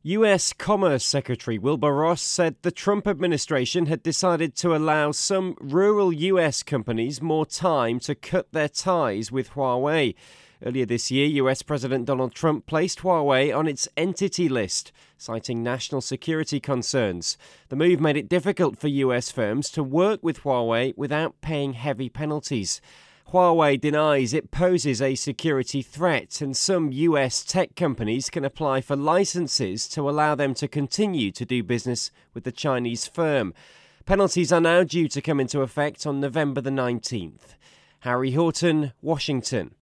U.S. Commerce Secretary Wilbur Ross said the Trump administration had decided to allow some rural U.S. companies more time to cut their ties with Huawei. Earlier this year, U.S. President Donald Trump placed Huawei on its entity list, citing national security concerns. The move made it difficult for U.S. firms to work with Huawei without paying heavy penalties. Huawei denies it poses a security threat, and some U.S. tech companies can apply for licenses to allow them to continue to do business with the Chinese firm. Penalties are now due to come into effect on November the 19th. Harry Horton, Washington.